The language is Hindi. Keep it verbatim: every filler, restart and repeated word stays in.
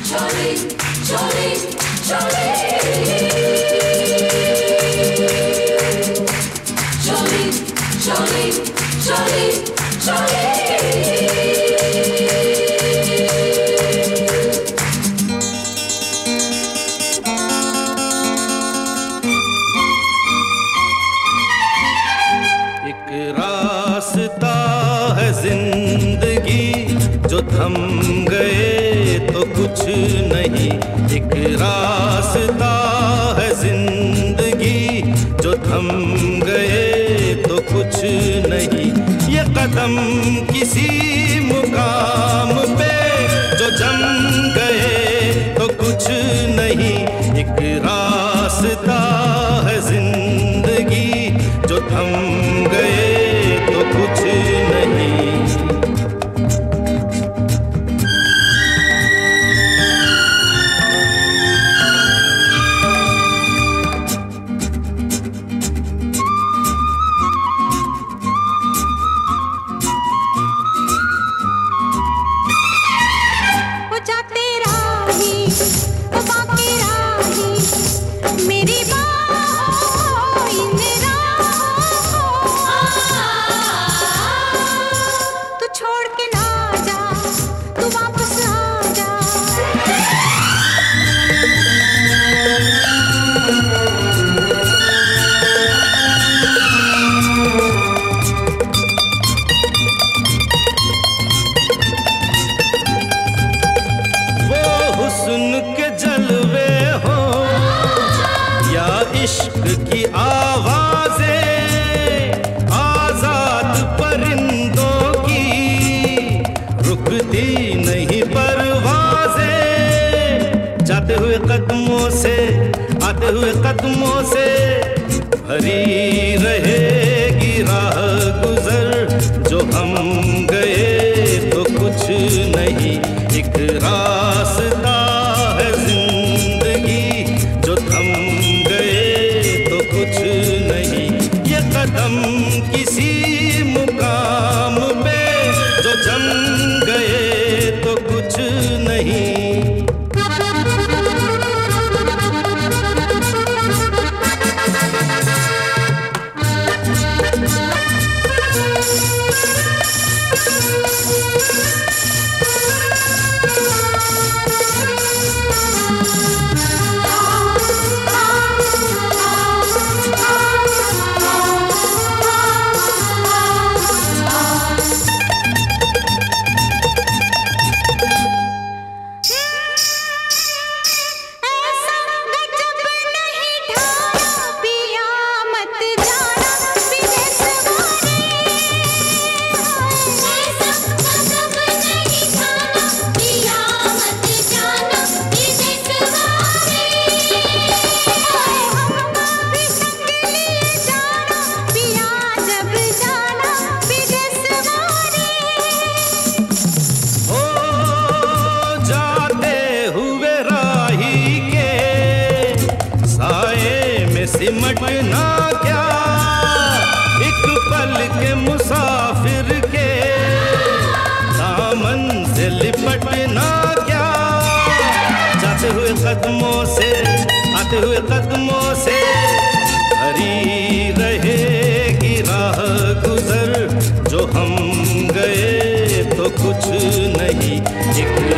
जो थम गए तो कुछ नहीं, एक रास्ता है जिंदगी जो थम गए तो कुछ नहीं। ये कदम किसी मुकाम पे जो जम गए तो कुछ नहीं, एक रास्ता है जिंदगी जो थम गए तो कुछ नहीं। इश्क की आवाज़ें आज़ाद परिंदों की, रुकती नहीं परवाज़ें, जाते हुए कदमों से आते हुए कदमों से भरी रहेगी राह गुज़र, जो हम गए तो कुछ नहीं, एक रास्ता है जिंदगी जो थम कुछ नहीं। ये कदम किसी मुकाम पे जो जम गए तो कुछ नहीं। सिमटना क्या एक पल के मुसाफिर के दामन से लिपटना क्या, जाते हुए कदमों से आते हुए कदमों से भरी रहेगी राह गुज़र, जो हम गए तो कुछ नहीं, एक